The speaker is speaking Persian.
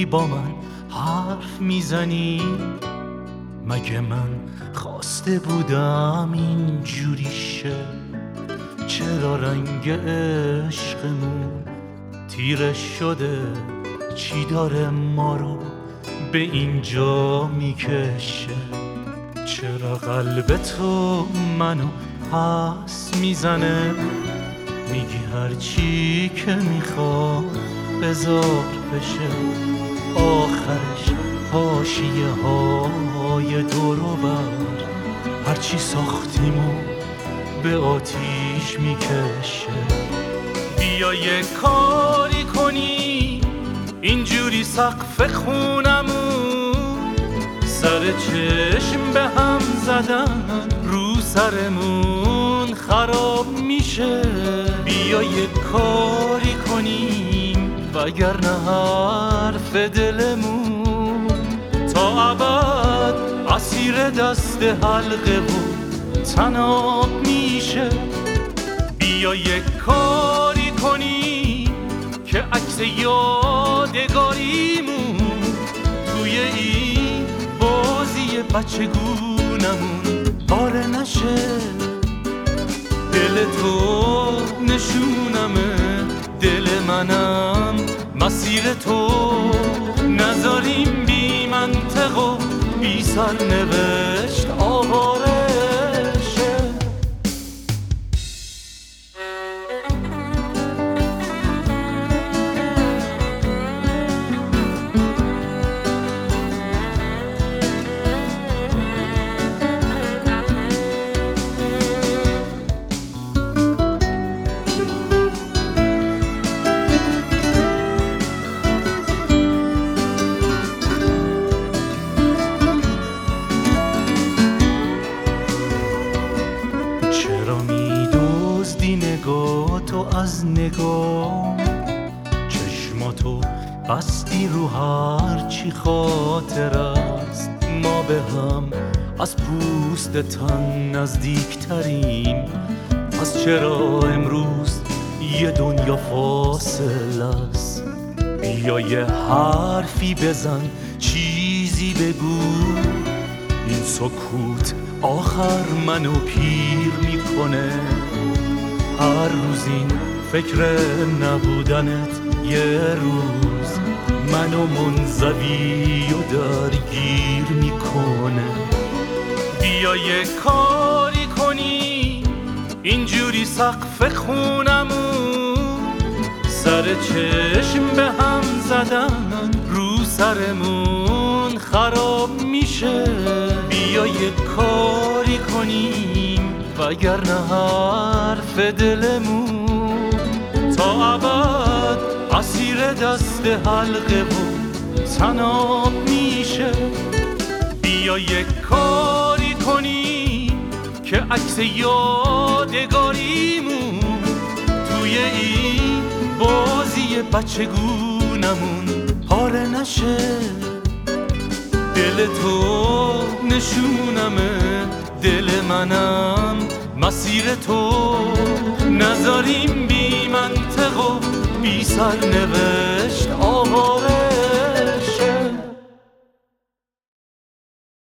با من حرف میزنی؟ مگه من خواسته بودم اینجوری شه؟ چرا رنگ عشقمون تیره شده؟ چی داره ما رو به اینجا میکشه؟ چرا قلب تو منو پس میزنه؟ میگی هرچی که میخواد بذار بشه، آخرش حاشیه های دور و بر هرچی ساختیمو به آتیش میکشه. بیا یه کاری کنی اینجوری سقف خونمون سر چشم به هم زدن رو سرمون خراب میشه. بیا یه کاری کنیم وگرنه حرف دلمون تا ابد اسیر دست حلقه و طناب میشه. بیا یه کاری کنیم که عکس یادگاریمون توی این بازی بچگونمون پاره نشه. دل تو نشونمه، دل منم مسیر تو، نذاریم بی منطق و بی سرنوشت آواره. تو از نگاه چشماتو بستی رو هر چی خاطر است. ما به هم از پوست تن نزدیکتریم، پس چرا امروز یه دنیا فاصله است؟ بیا یه حرفی بزن، چیزی بگو، این سکوت آخر منو پیر میکنه. هر روز این فکر نبودنت یه روز منو منزوی و درگیر میکنه. بیا یه کاری کنی اینجوری سقف خونمون سر چشم به هم زدن رو سرمون خراب میشه. بیا یه کاری کنیم وگرنه حرف دلمون تا ابد اسیر دست حلقه و طناب میشه. بیا یه کاری کنی که عکس یادگاریمون توی این بازی بچگونمون پاره نشه. دل تو نشونمه، دل منم مسیر تو، نذاریم بی منطق و بی سرنوشت آواره.